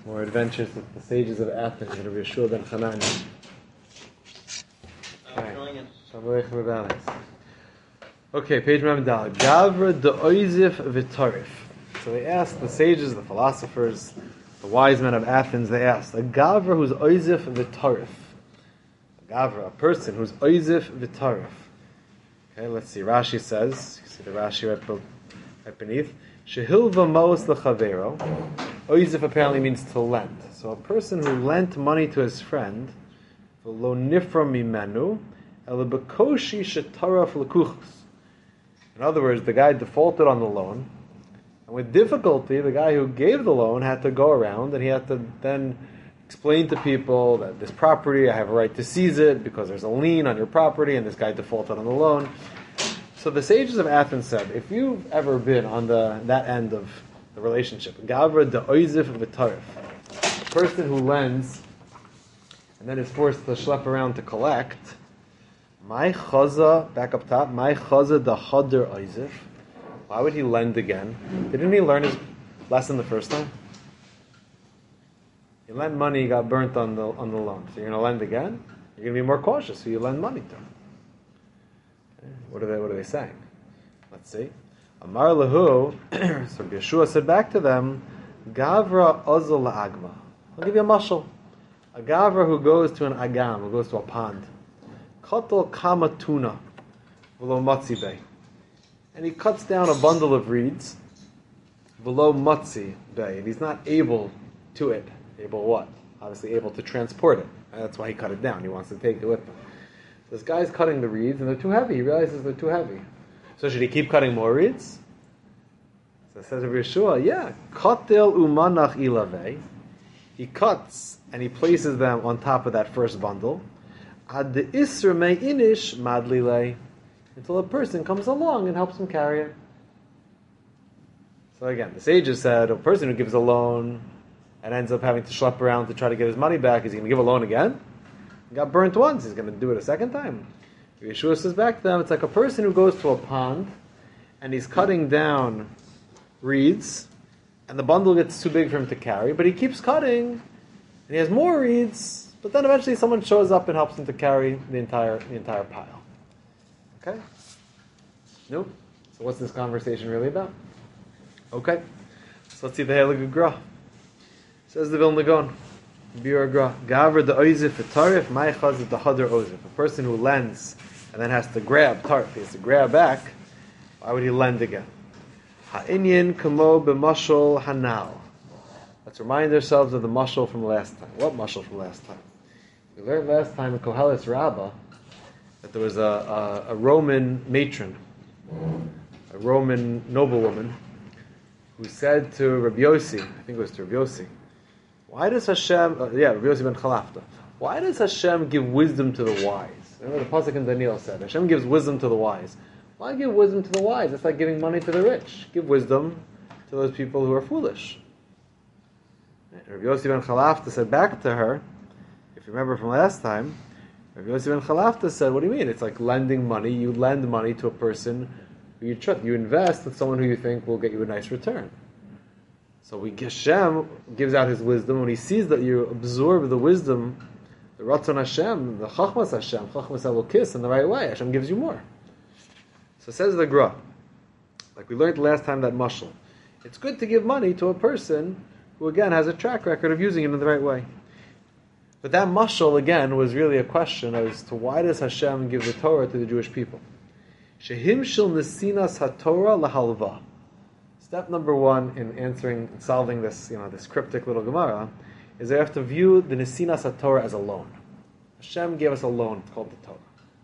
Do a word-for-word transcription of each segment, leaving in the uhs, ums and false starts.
More adventures with the sages of Athens, Rabbi Yeshua ben Hanani. Okay, page Mamdal. Gavra de Oizif Vitarif. So they asked the sages, the philosophers, the wise men of Athens, they asked, a Gavra who's Oizif Vitarif. A Gavra, a person who's Oizif Vitarif. Okay, let's see. Rashi says, you see the Rashi right, right beneath, Shehilva Mos Lechavero. Oizif apparently means to lend. So a person who lent money to his friend, V'lo nifra mimenu, ele bekoshi shetaraf lekuchos. In other words, the guy defaulted on the loan, and with difficulty, the guy who gave the loan had to go around and he had to then explain to people that this property, I have a right to seize it because there's a lien on your property, and this guy defaulted on the loan. So the sages of Athens said, if you've ever been on the that end of the relationship, Gavra de Oizif Vitarif, a person who lends and then is forced to schlep around to collect, my chaza, back up top, my chaza the hadr Oizif. Why would he lend again? Didn't he learn his lesson the first time? He lent money, he got burnt on the on the loan. So you're going to lend again? You're going to be more cautious, so you lend money to him. Okay. What are they What are they saying? Let's see. Amar lahu, so Yeshua said back to them, Gavra ozol la'agma. I'll give you a mashal. A Gavra who goes to an agam, who goes to a pond. Kotol kama tuna, v'lo matzi bay. And he cuts down a bundle of reeds, v'lo matzi bay. And he's not able to it. Able what? Obviously able to transport it. And that's why he cut it down. He wants to take it with him. This guy's cutting the reeds, and they're too heavy. He realizes they're too heavy. So should he keep cutting more reeds? So it says of Yeshua, yeah, Kotel umanach ilave. He cuts and he places them on top of that first bundle. Ad the isr me inish madlile, until a person comes along and helps him carry it. So again, the sages said a person who gives a loan and ends up having to schlep around to try to get his money back, is he going to give a loan again? He got burnt once, he's going to do it a second time. Yeshua says back to them, it's like a person who goes to a pond and he's cutting down reeds and the bundle gets too big for him to carry, but he keeps cutting and he has more reeds, but then eventually someone shows up and helps him to carry the entire the entire pile. Okay? Nope. So what's this conversation really about? Okay. So let's see the Heilige Gra. Says the Vilna Gaon. Biur Gra. Gavra de Oizif Vitarif, my chazit the hadr Oizif. A person who lends and then has to grab tarf, he has to grab back, why would he lend again? Ha'inyan kamo b'mashal hanal. Let's remind ourselves of the mashal from last time. What mashal from last time? We learned last time in Koheles Rabbah that there was a, a, a Roman matron, a Roman noblewoman, who said to Rabbi Yossi, I think it was to Rabbi Yossi, why does Hashem, uh, yeah, Rabbi Yossi ben Chalafta, why does Hashem give wisdom to the wise? Remember the pasuk in Daniel said, Hashem gives wisdom to the wise. Why give wisdom to the wise? It's like giving money to the rich. Give wisdom to those people who are foolish. Rabbi Yossi ben Chalafta said back to her, if you remember from last time, Rabbi Yossi ben Chalafta said, what do you mean? It's like lending money. You lend money to a person who you trust. You invest with someone who you think will get you a nice return. So we Hashem gives out His wisdom. When He sees that you absorb the wisdom, the Ratzon Hashem, the Chachmas Hashem, Chachmas Elokis in the right way, Hashem gives you more. So says the Gra, like we learned last time that mashal, it's good to give money to a person who again has a track record of using it in the right way. But that mashal again was really a question as to why does Hashem give the Torah to the Jewish people? Shehim shel nesinas haTorah lahalva. Step number one in answering, solving this, you know, this cryptic little Gemara, is they have to view the Nesinas HaTorah as a loan. Hashem gave us a loan, it's called the Torah.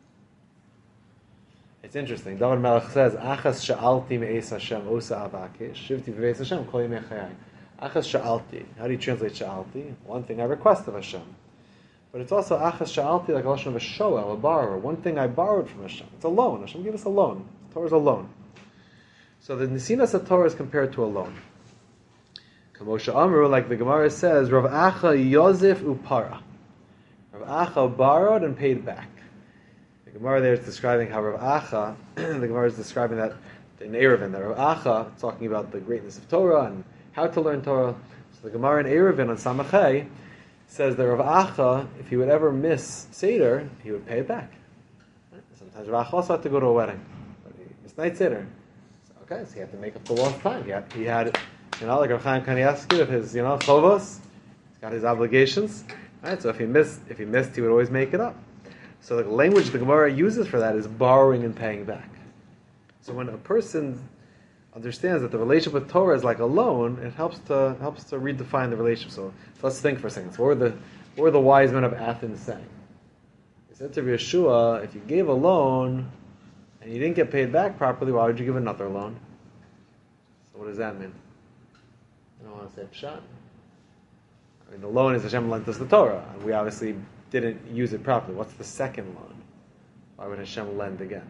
It's interesting. David Melech says, Achas sha'alti me'es Hashem osa avake, shivti v'veis Hashem kol yimei chayai. Achas sha'alti. How do you translate sha'alti? One thing I request of Hashem. But it's also Achas sha'alti, like a lashon of a shoel, a borrower. One thing I borrowed from Hashem. It's a loan. Hashem gave us a loan. The Torah is a loan. So the Nesinas HaTorah is compared to a loan. Kamosha Amru, like the Gemara says, Rav Acha Yosef Upara. Rav Acha borrowed and paid back. The Gemara there is describing how Rav Acha, the Gemara is describing that in Eruvin, that Rav Acha, talking about the greatness of Torah and how to learn Torah. So the Gemara in Eruvin on Samachay says that Rav Acha, if he would ever miss Seder, he would pay it back. Right? Sometimes Rav Acha also had to go to a wedding, but he missed night Seder. So, okay, so he had to make up the lost time. He had, he had you know, like Rav Chaim Kanievsky of his, you know, chovos. He's got his obligations. Right? So if he missed, if he missed, he would always make it up. So the language the Gemara uses for that is borrowing and paying back. So when a person understands that the relationship with Torah is like a loan, it helps to helps to redefine the relationship. So, so let's think for a second. So what were the what were the wise men of Athens saying? They said to Yeshua, if you gave a loan and you didn't get paid back properly, why would you give another loan? So what does that mean? I don't want to say pshat. I mean, the loan is Hashem lent us the Torah, and we obviously didn't use it properly. What's the second loan? Why would Hashem lend again?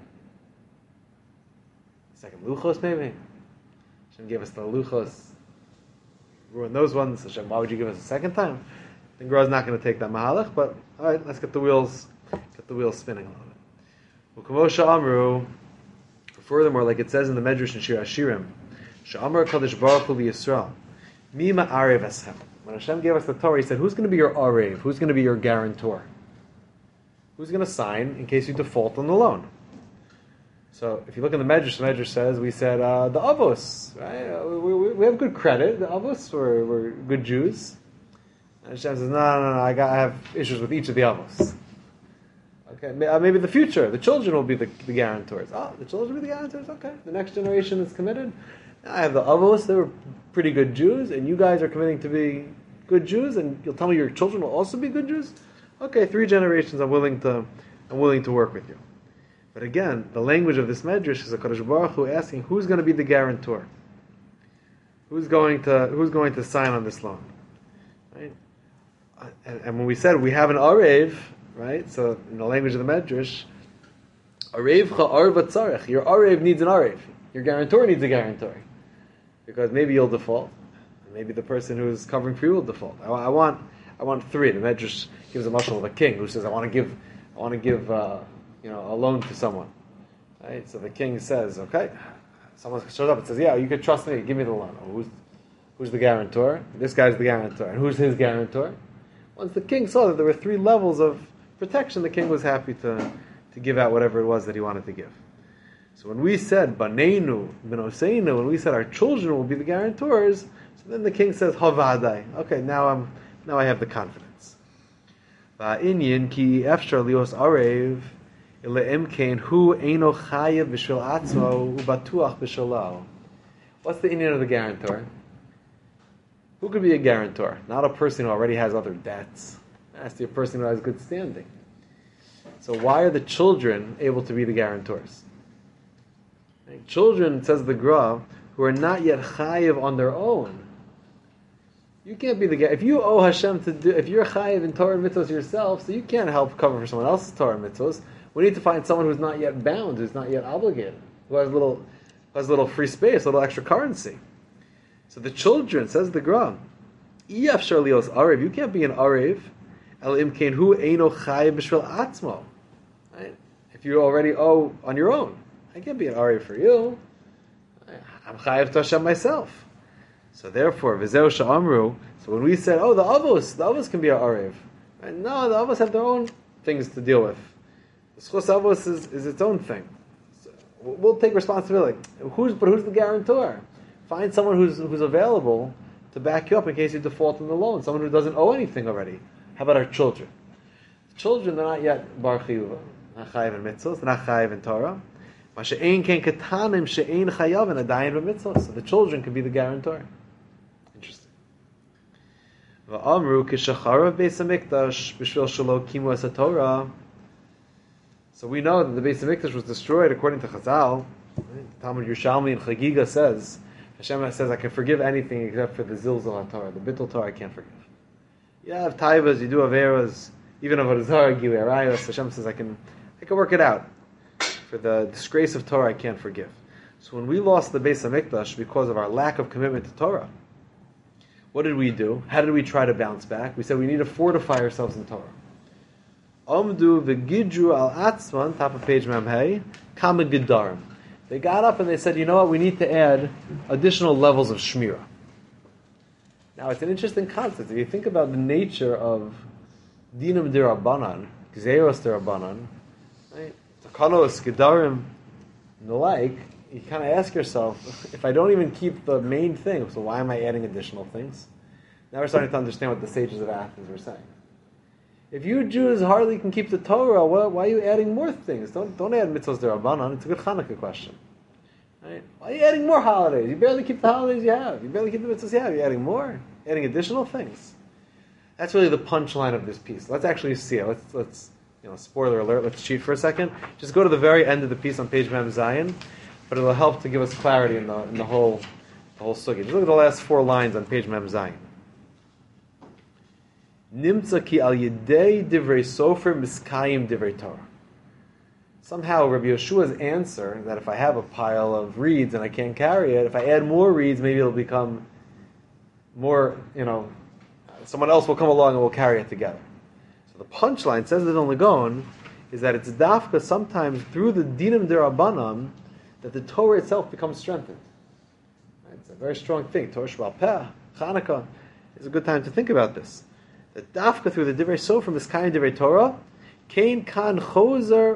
Second luchos, maybe? Hashem gave us the luchos. Ruin those ones. Hashem, why would you give us a second time? I think Gemara is not going to take that mahalach, but all right, let's get the wheels, get the wheels spinning a little bit. Ukavosha Amru. Furthermore, like it says in the Medrash in Shir Hashirim, Sha'amar Kadosh Baruch Hu Yisrael, Mi ma'arev eschem. When Hashem gave us the Torah, He said, "Who's going to be your arev? Who's going to be your guarantor? Who's going to sign in case you default on the loan?" So, if you look in the Medrash, the Medrash says, we said, uh, the Avos, right? Uh, we, we, we have good credit. The Avos were, were good Jews. And Hashem says, no, no, no, I, got, I have issues with each of the Avos. Okay, maybe the future, the children will be the, the guarantors. Oh, the children will be the guarantors? Okay, the next generation is committed. Now I have the Avos, they were pretty good Jews, and you guys are committing to be good Jews, and you'll tell me your children will also be good Jews? Okay, three generations, I'm willing to, I'm willing to work with you. But again, the language of this medrash is a Kadosh Baruch Hu asking who's going to be the guarantor, who's going to who's going to sign on this loan, right? And, and when we said we have an arev, right? So in the language of the medrash, arev cha'ar v'tzarech. Your arev needs an arev. Your guarantor needs a guarantor, because maybe you'll default, and maybe the person who is covering for you will default. I, I want I want three. The medrash gives a mashal of a king who says, I want to give I want to give. Uh, you know, a loan to someone, right? So the king says, okay, someone shows up and says, yeah, you can trust me, give me the loan. Oh, who's, who's the guarantor? This guy's the guarantor. And who's his guarantor? Once the king saw that there were three levels of protection, the king was happy to, to give out whatever it was that he wanted to give. So when we said, Baneinu, Benoseinu, when we said our children will be the guarantors, so then the king says, Havadai. Okay, now I'm now I have the confidence. Va'inyin ki efshar lios arev What's the inyan of the guarantor? Who could be a guarantor? Not a person who already has other debts. It has to be a person who has good standing. So why are the children able to be the guarantors? Children, says the Gra, who are not yet chayiv on their own. You can't be the guy. If you owe Hashem to do, if you're chayiv in Torah and mitzvahs yourself, so you can't help cover for someone else's Torah and mitzvahs. We need to find someone who's not yet bound, who's not yet obligated, who has a little, who has a little free space, a little extra currency. So the children, says the Gra, Iyaf Sharlios Arev, you can't be an Arev, El Imkain Hu Eino Chayiv B'Shvil Atzmo. Right? If you already owe on your own, I can't be an Arev for you. I'm Chayiv to Hashem myself. So therefore, V'zeu Sha'amru, so when we said, oh, the Avos, the Avos can be an Arev. Right? No, the Avos have their own things to deal with. Schos Avos is, is its own thing. So we'll take responsibility. Who's but who's the guarantor? Find someone who's who's available to back you up in case you default on the loan. Someone who doesn't owe anything already. How about our children? The children, they're not yet bar chiyuva, not chayiv in mitzvahs, they're not chayiv in Torah. Ma she'ein ken ketanim she'ein chayav in adayin b'mitzvahs. So the children can be the guarantor. Interesting. Va'amru kishacharav beis hamikdash b'shvil shelo kimu es haTorah. So we know that the Beis Hamikdash was destroyed according to Chazal. Right? Talmud Yerushalmi and Chagiga says, Hashem says, I can forgive anything except for the Zilzal HaTorah, the Bittul Torah I can't forgive. You have taivas, you do averas, even avodah zarah, gilui arayos. Hashem says, I can, I can work it out. For the disgrace of Torah, I can't forgive. So when we lost the Beis Hamikdash because of our lack of commitment to Torah, what did we do? How did we try to bounce back? We said we need to fortify ourselves in Torah. Omdu v'gidru al atzman, top of page Mamhei, kama gedarim. They got up and they said, you know what, we need to add additional levels of shmirah. Now, it's an interesting concept. If you think about the nature of dinam derabanan, gzeiros derabanan, right? Takanos, gedarim, and the like, you kind of ask yourself, if I don't even keep the main thing, so why am I adding additional things? Now we're starting to understand what the sages of Athens were saying. If you Jews hardly can keep the Torah, well, why are you adding more things? Don't don't add mitzvahs derabanan. It's a good Hanukkah question. Right? Why are you adding more holidays? You barely keep the holidays you have. You barely keep the mitzvahs you have. You're adding more, adding additional things. That's really the punchline of this piece. Let's actually see it. Let's let's you know, spoiler alert. Let's cheat for a second. Just go to the very end of the piece on page Mem Zayin, but it'll help to give us clarity in the in the whole the whole sugi. Just look at the last four lines on page Mem Zayin. Nimtza ki al yedei divrei sofer miskayim divrei Torah. Somehow Rabbi Yeshua's answer that if I have a pile of reeds and I can't carry it, if I add more reeds, maybe it'll become more, you know, someone else will come along and we'll carry it together. So the punchline, says it on the Gaon, is that it's dafka sometimes through the dinim derabanan that the Torah itself becomes strengthened. Right? It's a very strong thing. Torah Sheba'al Peh, Chanukah, is a good time to think about this. That dafka through the divrei sofer from this kind of divrei Torah, kain kan chozer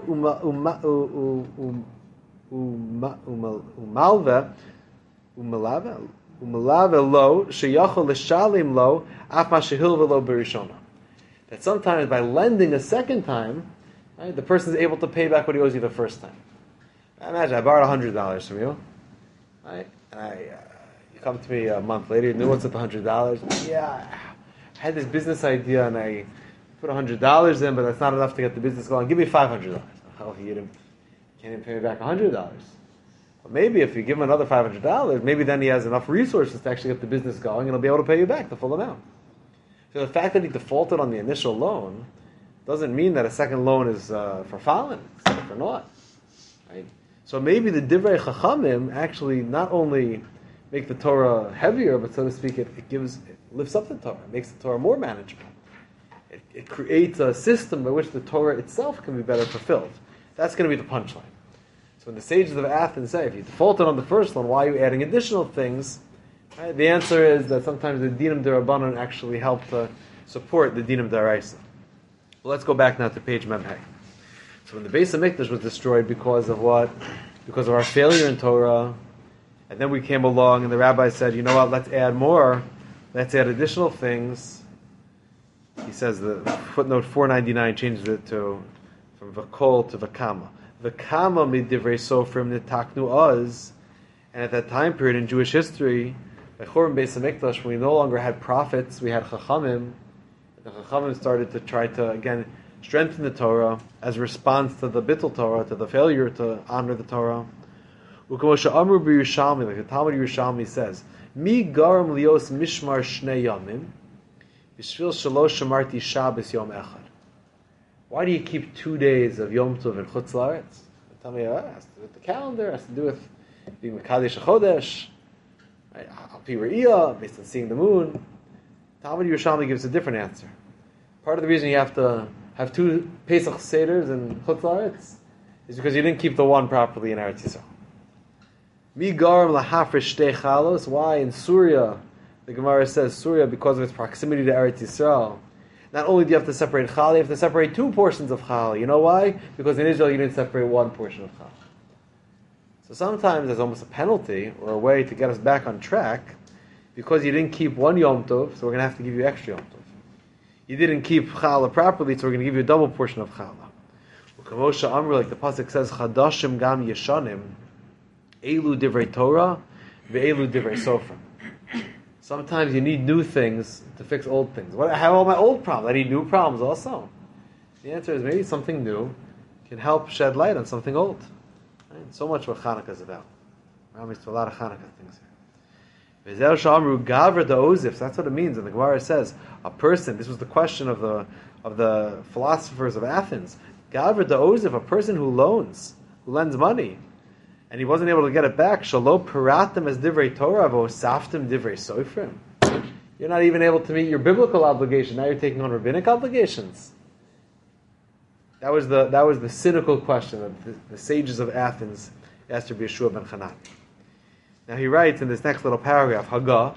umalve umalave umalave lo sheyachol l'shalim lo af ma shehil v'lo berishona. That sometimes by lending a second time, right, the person is able to pay back what he owes you the first time. Imagine I borrowed a hundred dollars from you, right? And I, uh, you come to me a month later, you knew what's up a hundred dollars. Yeah. I had this business idea and I put one hundred dollars in, but that's not enough to get the business going. Give me five hundred dollars. Oh, he can't even pay me back one hundred dollars. But maybe if you give him another five hundred dollars, maybe then he has enough resources to actually get the business going and he'll be able to pay you back the full amount. So the fact that he defaulted on the initial loan doesn't mean that a second loan is uh, for fallen, it's for naught. Right? So maybe the Divrei Chachamim actually not only make the Torah heavier, but so to speak, it, it gives, it lifts up the Torah, it makes the Torah more manageable. It, it creates a system by which the Torah itself can be better fulfilled. That's going to be the punchline. So when the sages of Athens say, if you defaulted on the first one, why are you adding additional things? Right? The answer is that sometimes the Dinam Derabanan actually help to support the Dinam Daraisa. Well, let's go back now to page Memhei. So when the Beis HaMikdash was destroyed because of what? Because of our failure in Torah, and then we came along and the rabbi said, you know what, let's add more, let's add additional things. He says the footnote four ninety-nine changes it to from Vakol to Vakama. Vakama midivrei sofrim nitaknu oz, and at that time period in Jewish history, by Churban Beis HaMikdash, when we no longer had prophets, we had Chachamim. The Chachamim started to try to again strengthen the Torah as a response to the Bittul Torah, to the failure to honor the Torah. Ukamosha Amru b'Yerushalmi, like the Talmud Yerushalmi says, Mi garam lios mishmar shnei yamim. Why do you keep two days of Yom Tov in Chutz La'aretz? Tell me, oh, it has to do with the calendar, it has to do with being Mekadesh HaChodesh, Al Pi Re'iyah, based on seeing the moon. Talmud Yerushalmi gives a different answer. Part of the reason you have to have two Pesach Seders in Chutz La'aretz is because you didn't keep the one properly in Eretz Yisrael. Mi garam lahafresh shtei chalos. Why in Surya? The Gemara says Surya, because of its proximity to Eretz Yisrael, not only do you have to separate Chal, you have to separate two portions of Chal. You know why? Because in Israel you didn't separate one portion of Chal. So sometimes there's almost a penalty or a way to get us back on track, because you didn't keep one Yom Tov, so we're going to have to give you extra Yom Tov. You didn't keep Chala properly, so we're going to give you a double portion of Chala. Ukamosha Amr, like the pasuk says, Chadashim gam yeshanim, Elu divrei Torah, ve'elu divrei Sofrim. Sometimes you need new things to fix old things. What, I have all my old problems. I need new problems also. The answer is maybe something new can help shed light on something old. Right? So much what Hanukkah is about. Rami to a lot of Hanukkah things here. That's what it means. And the Gemara says, a person, this was the question of the of the philosophers of Athens. Gavra da'oziv, a person who loans, who lends money, and he wasn't able to get it back. Shalo piratim as divrei Torah v'osaftim divrei soifrim. You're not even able to meet your biblical obligation. Now you're taking on rabbinic obligations. That was the that was the cynical question that the, the sages of Athens asked Rabbi Yeshua ben Chanani. Now he writes in this next little paragraph, Haggah,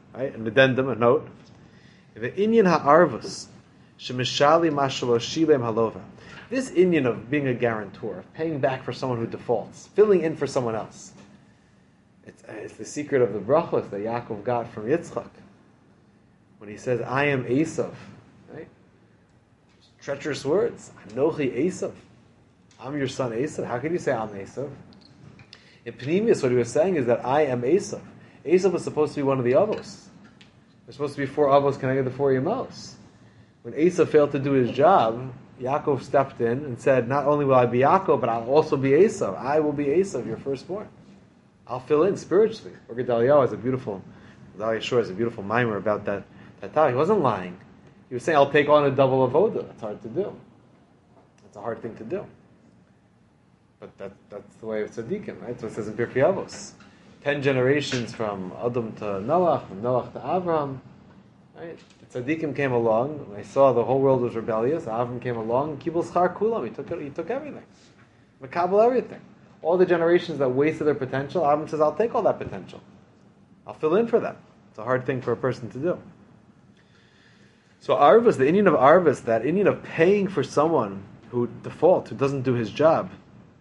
right? An addendum, a note. The inyan ha'arvus shemishali mashalo shilem halova. This inyan of being a guarantor, of paying back for someone who defaults, filling in for someone else. It's, it's the secret of the brachos that Yaakov got from Yitzchak. When he says, I am Esav, right? Treacherous words. Anochi Esav. I'm your son Esav. How can you say I'm Esav? In Pneumius, what he was saying is that I am Esav. Esav was supposed to be one of the Avos. There's supposed to be four Avos connected to four Yemos. When Esav failed to do his job, Yaakov stepped in and said, not only will I be Yaakov, but I'll also be Esav. I will be Esav, your firstborn. I'll fill in spiritually. Or Gedaliah has a beautiful, Gedaliah Shor has a beautiful mimer about that. That time. He wasn't lying. He was saying, I'll take on a double avoda. That's hard to do. That's a hard thing to do. But that, that's the way of tzaddikim, right? So it says in Pirkei Avos. Ten generations from Adam to Noach, from Noach to Avraham. Right? The tzaddikim came along, and they saw the whole world was rebellious. Avram came along, Kibul Schar Kulam. He took it, he took everything. Makabel everything. All the generations that wasted their potential, Avram says, I'll take all that potential. I'll fill in for them. It's a hard thing for a person to do. So arvus, the inyan of arvus, that inyan of paying for someone who defaults, who doesn't do his job.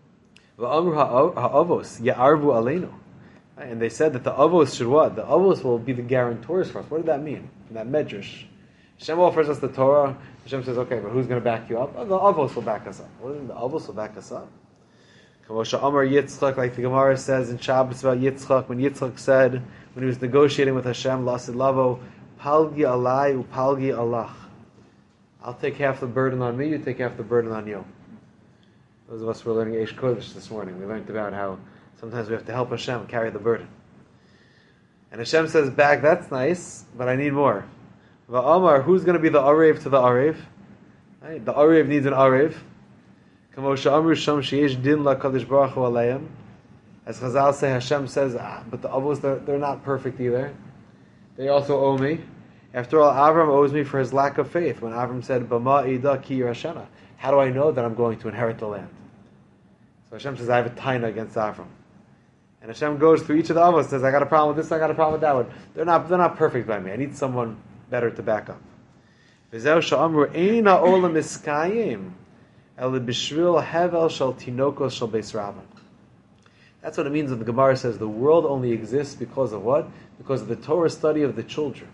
Ha'avos ya'arvu aleinu. And they said that the avos should what? The avos will be the guarantors for us. What did that mean? In that medrash, Hashem offers us the Torah. Hashem says, "Okay, but who's going to back you up? Oh, the avos will back us up. What do you mean the avos will back us up?" Kamosha Amar Yitzchak, like the Gemara says in Shabbos about Yitzchak, when Yitzchak said when he was negotiating with Hashem, Lasid Lavo, Palgi alai upalgi Allah. I'll take half the burden on me, you take half the burden on you. Those of us who were learning Eish Kodesh this morning, we learned about how sometimes we have to help Hashem carry the burden. And Hashem says back, that's nice, but I need more. Va'amar, who's going to be the Arev to the Arev? Right? The Arev needs an Arev. Kamosha Amru Sham Sheyesh Din La Kadosh Baruch Hu Aleim. As Chazal say, Hashem says, ah, but the Avos, they're, they're not perfect either. They also owe me. After all, Avram owes me for his lack of faith. When Avram said, Bama Ida Ki Yerashana, how do I know that I'm going to inherit the land? So Hashem says, I have a taina against Avram. And Hashem goes through each of the Avos and says, I got a problem with this, I got a problem with that one. They're not, they're not perfect by me. I need someone better to back up. V'zeu sha'amru eina olam iskayim el b'shvil hevel shel tinokos shel beis Rabban. That's what it means when the Gemara says the world only exists because of what? Because of the Torah study of the children.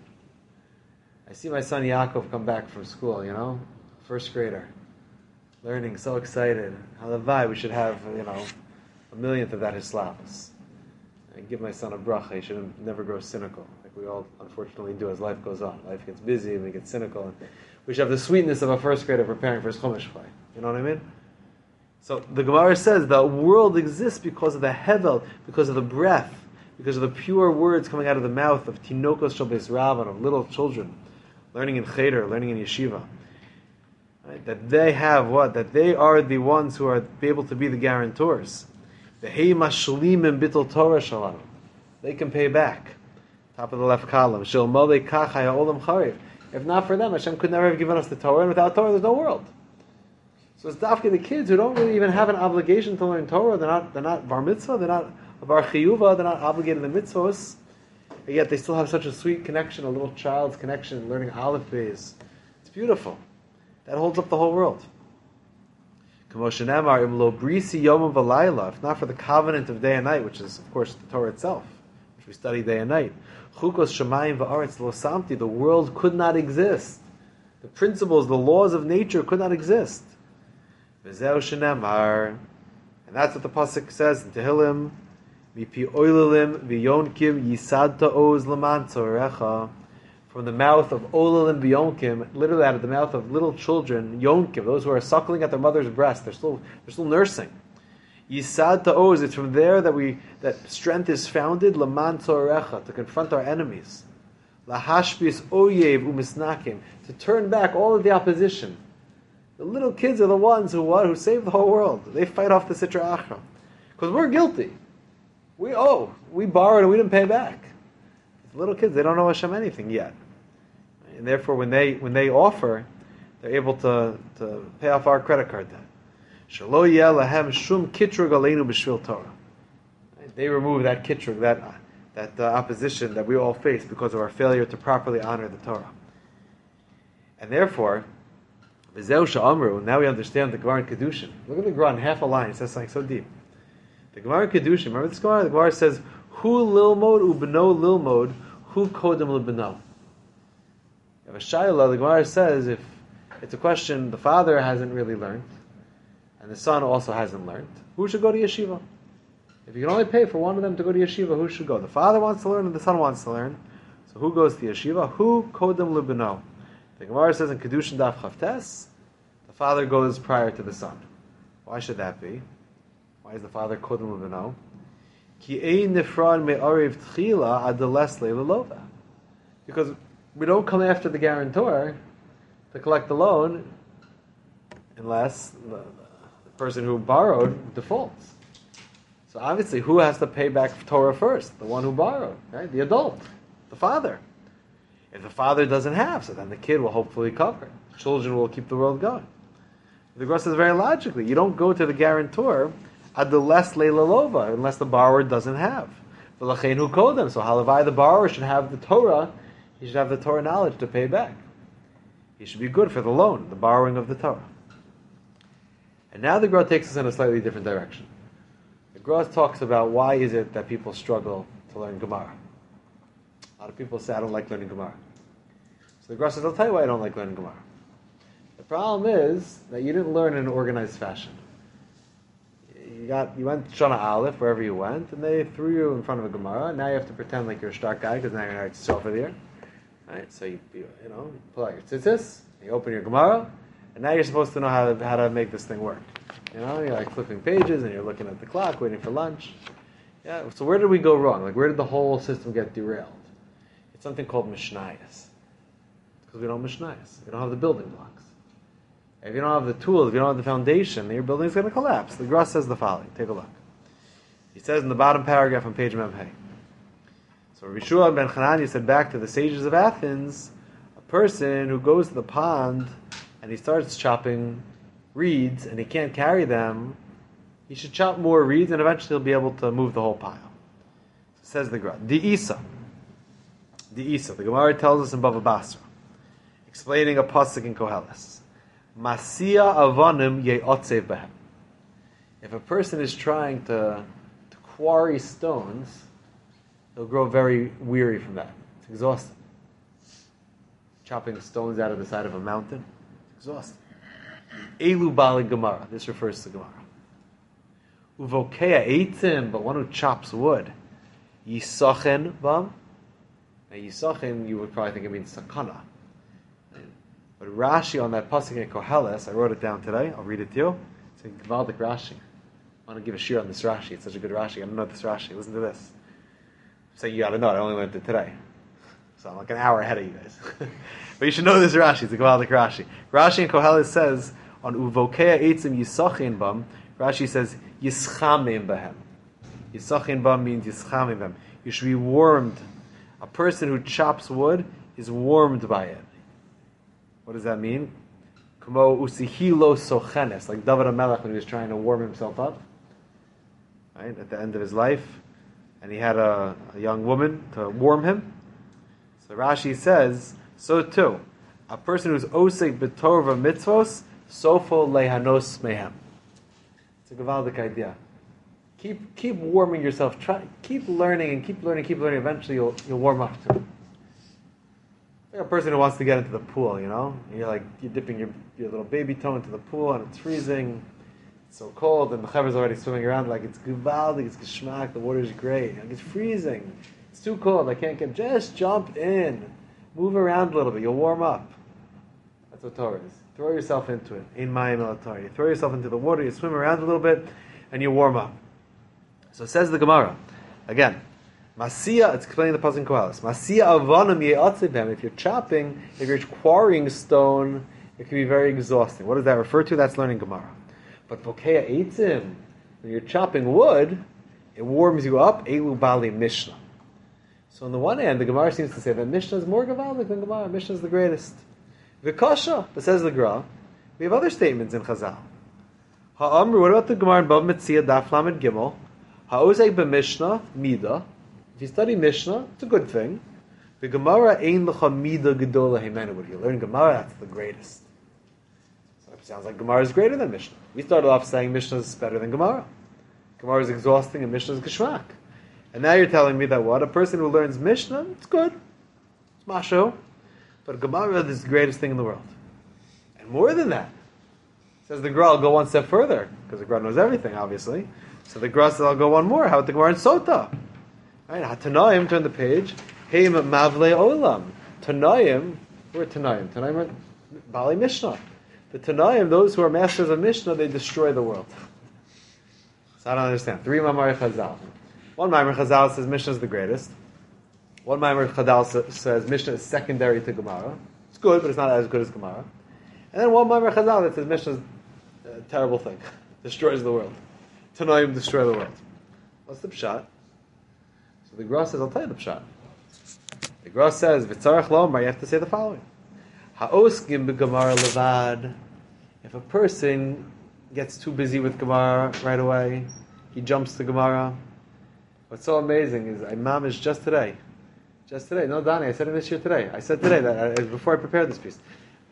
I see my son Yaakov come back from school, you know, first grader, learning, so excited. Halavai, we should have, you know, a millionth of that Hislavas. I give my son a bracha. He should never grow cynical, like we all unfortunately do as life goes on. Life gets busy and we get cynical. And we should have the sweetness of a first grader preparing for his chumash play. You know what I mean? So the Gemara says the world exists because of the hevel, because of the breath, because of the pure words coming out of the mouth of tinokos shel beis Rabban, of little children, learning in cheder, learning in yeshiva. Right? That they have what? That they are the ones who are able to be the guarantors. The hey mashlim bittul Torah shalom. They can pay back. Top of the left column. Shel malei kach haya olam chariv. If not for them, Hashem could never have given us the Torah, and without Torah, there's no world. So it's dafke the kids who don't really even have an obligation to learn Torah. They're not. They're not bar mitzvah. They're not bar chiyuva. They're not obligated to mitzvahs. But yet they still have such a sweet connection, a little child's connection, learning aleph beis. It's beautiful. That holds up the whole world. If not for the covenant of day and night, which is, of course, the Torah itself, which we study day and night, the world could not exist. The principles, the laws of nature could not exist. And that's what the pasuk says in Tehillim. From the mouth of Olalim B'Yonkim, literally out of the mouth of little children, Yonkim, those who are suckling at their mother's breast, they're still they're still nursing. Yisad Ta'oz, it's from there that we that strength is founded, Laman Tzorecha, to confront our enemies. Lahashbis Oyev Umisnakim, to turn back all of the opposition. The little kids are the ones who what? Who save the whole world. They fight off the Sitra Achra. Because we're guilty. We owe. We borrowed and we didn't pay back. The little kids, they don't know Hashem anything yet. And therefore, when they when they offer, they're able to, to pay off our credit card debt. Shelo yeh lahem shum kitrug aleinu b'shvil Torah. They remove that kitrug, that that uh, opposition that we all face because of our failure to properly honor the Torah. And therefore, V'zeu she'amru, now we understand the Gemara in Kedushin. Look at the Gemara in half a line, it says something so deep. The Gemara in Kedushin, remember this Gemara? The Gemara says, Hu lilmod ubno lilmod, hu kodem libno. You have a shayla, the Gemara says, if it's a question the father hasn't really learned, and the son also hasn't learned, who should go to yeshiva? If you can only pay for one of them to go to yeshiva, who should go? The father wants to learn and the son wants to learn. So who goes to yeshiva? Who kodem libno. The Gemara says in Kedushin Daf Chavtes, the father goes prior to the son. Why should that be? Why is the father kodem libno? Ki ein nifran me'ariv tchila adeles le'lelova. Because we don't come after the guarantor to collect the loan unless the, the person who borrowed defaults. So obviously, who has to pay back Torah first? The one who borrowed, right? The adult, the father. If the father doesn't have, so then the kid will hopefully cover. Children will keep the world going. The Gemara says very logically, you don't go to the guarantor adeles le'lelova unless the borrower doesn't have. V'lachein hu kodem. So halavai, the borrower should have the Torah. He should have the Torah knowledge to pay back. He should be good for the loan, the borrowing of the Torah. And now the Gemara takes us in a slightly different direction. The Gemara talks about why is it that people struggle to learn Gemara. A lot of people say, I don't like learning Gemara. So the Gemara says, I'll tell you why I don't like learning Gemara. The problem is that you didn't learn in an organized fashion. You got you went Shana Aleph, wherever you went, and they threw you in front of a Gemara. Now you have to pretend like you're a stark guy, because now you're going to write yourself here. Right? So you, you, you know, you pull out your tzitzis, you open your Gemara, and now you're supposed to know how to, how to make this thing work. You know, you're like flipping pages, and you're looking at the clock, waiting for lunch. Yeah. So where did we go wrong? Like, where did the whole system get derailed? It's something called Mishnayos. Because we don't have Mishnayos. We don't have the building blocks. If you don't have the tools, if you don't have the foundation, then your building is going to collapse. The Gra says the following. Take a look. He says in the bottom paragraph on page Mem Hey. So Rabbi Shua ben Chananya said back to the sages of Athens, a person who goes to the pond and he starts chopping reeds and he can't carry them, he should chop more reeds and eventually he'll be able to move the whole pile. So says the Gra. Di Isa. Di Isa. The Gemara tells us in Bava Basra, explaining a pasuk in Koheles. Masia avonim ye'otzev behem. If a person is trying to, to quarry stones, he'll grow very weary from that. It's exhausting. Chopping stones out of the side of a mountain, it's exhausting. Elu bali gemara. This refers to Gemara. Uvokea eitim, but one who chops wood. Yisachen bam. Now yisachen, you would probably think it means sakana. But Rashi on that pasuk in Koheles, I wrote it down today. I'll read it to you. It's a Gevaldik Rashi. I want to give a shir on this Rashi. It's such a good Rashi. I don't know this Rashi. Listen to this. I'm saying you got to know it. I only went to today, so I'm like an hour ahead of you guys. But you should know this Rashi. It's a Gevaldik Rashi. Rashi in Koheles says on Uvokea Eitzim Yisachin Bam. Rashi says Yischamim Behem. Yisachin Bam means Yischamim Behem. You should be warmed. A person who chops wood is warmed by it. What does that mean? Kumo usihilo sochenes, like David HaMelech when he was trying to warm himself up, right, at the end of his life, and he had a, a young woman to warm him. So Rashi says, so too, a person who's osek b'torva mitzvos, sofo lehanos mehem. It's a Gevaldik idea. Keep keep warming yourself. Try keep learning and keep learning, keep learning. Eventually, you'll you'll warm up to it. Like a person who wants to get into the pool, you know, and you're like you're dipping your, your little baby toe into the pool, and it's freezing, it's so cold, and the chaver's already swimming around like it's gewaldig, it's geschmack, the water's great, like it's freezing, it's too cold, I can't get. Just jump in, move around a little bit, you'll warm up. That's what Torah is. Throw yourself into it. In my military, you throw yourself into the water, you swim around a little bit, and you warm up. So it says the Gemara again. Masia, it's explaining the pasuk in Koheles. Masia avonim ye'atzibem. If you're chopping, if you're quarrying stone, it can be very exhausting. What does that refer to? That's learning Gemara. But vokea eitzim, when you're chopping wood, it warms you up. Elu bali Mishnah. So on the one hand, the Gemara seems to say that Mishnah is more gevaldik than Gemara. Mishnah is the greatest. Vikasha, but says the Gra, we have other statements in Chazal. Ha'amru, what about the Gemara in Bava Metzia Daf Lamed Gimel? Ha'ozek b'Mishnah Mida. If you study Mishnah, it's a good thing. The Gemara ein l'cha mida gedola himenu. When you learn Gemara, that's the greatest. So it sounds like Gemara is greater than Mishnah. We started off saying Mishnah is better than Gemara. Gemara is exhausting and Mishnah is geschmack. And now you're telling me that what? A person who learns Mishnah, it's good. It's masho. But Gemara is the greatest thing in the world. And more than that, says the Gra, I'll go one step further, because the Gra knows everything, obviously. So the Gra says, I'll go one more. How about the Gemara in Sota? Right? Tanaim, turn the page. Heim Mavle Olam. Tanaim, we're Tanaim. Tanaim are Bali Mishnah. The Tanaim, those who are masters of Mishnah, they destroy the world. So I don't understand. Three Mamar Chazal. One Mamar Chazal says Mishnah is the greatest. One Mamar Chazal says Mishnah is secondary to Gemara. It's good, but it's not as good as Gemara. And then one Mamar Chazal that says Mishnah is a terrible thing. Destroys the world. Tanaim destroy the world. What's the pshat? So the Gra says, I'll tell you the pshat. The Gra says, V'tzarech lomar, you have to say the following. Ha'oskim b'Gemara levad. If a person gets too busy with Gemara right away, he jumps to Gemara. What's so amazing is, Imam is just today. Just today. No, Donnie, I said it this year today. I said today, that I, before I prepared this piece.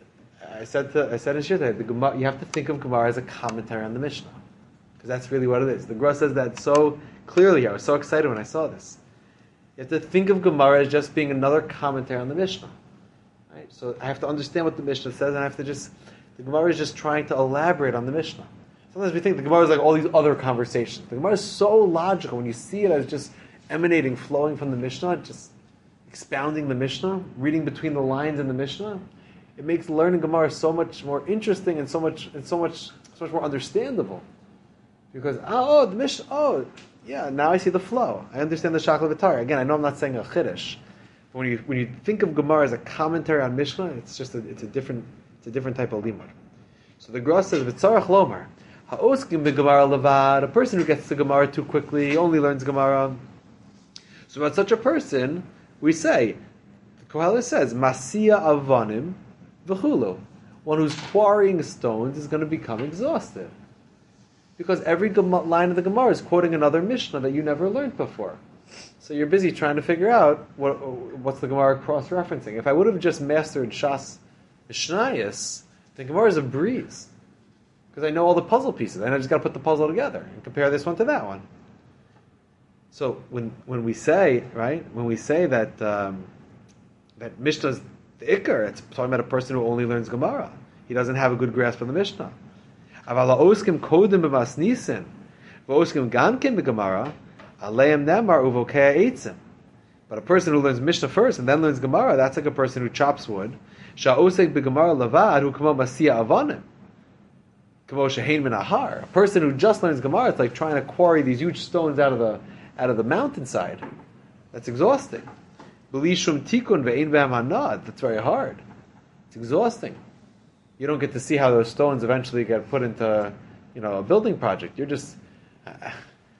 I said to, I said in Shir today, the Gemara, you have to think of Gemara as a commentary on the Mishnah. Because that's really what it is. The Gra says that so clearly. I was so excited when I saw this. You have to think of Gemara as just being another commentary on the Mishnah. Right? So I have to understand what the Mishnah says, and I have to just, the Gemara is just trying to elaborate on the Mishnah. Sometimes we think the Gemara is like all these other conversations. The Gemara is so logical. When you see it as just emanating, flowing from the Mishnah, just expounding the Mishnah, reading between the lines in the Mishnah, it makes learning Gemara so much more interesting and so much and so much so much more understandable. Because oh, the Mishnah, oh yeah, now I see the flow. I understand the Shakla V'Tar. Again, I know I'm not saying a chiddush, but when you when you think of Gemara as a commentary on Mishnah, it's just a, it's a different it's a different type of limud. So the Gra says V'tzarech lomar ha'oskim b'Gemara levad. A person who gets to Gemara too quickly only learns Gemara. So about such a person, we say the Kohelet says Masiya Avanim v'chulu. One who's quarrying stones is going to become exhausted. Because every line of the Gemara is quoting another Mishnah that you never learned before. So you're busy trying to figure out what, what's the Gemara cross-referencing. If I would have just mastered Shas Mishnayos, the Gemara is a breeze. Because I know all the puzzle pieces, and I just got to put the puzzle together and compare this one to that one. So when when we say, right, when we say that um, that Mishnah's the Iker, it's talking about a person who only learns Gemara. He doesn't have a good grasp of the Mishnah. Aval ha'oskim kodim b'mas nisin, v'oskim gankin b'Gemara, aleim nemar uvokei eitzim. But a person who learns Mishnah first and then learns Gemara, that's like a person who chops wood. Sha'osek b'Gemara levad hu kamo masiya avanim, kamo shehein min ahar. A person who just learns Gemara, it's like trying to quarry these huge stones out of the out of the mountainside. That's exhausting. B'lishum tikun ve'ein b'hem hanad. That's very hard. It's exhausting. You don't get to see how those stones eventually get put into, you know, a building project. You're just, I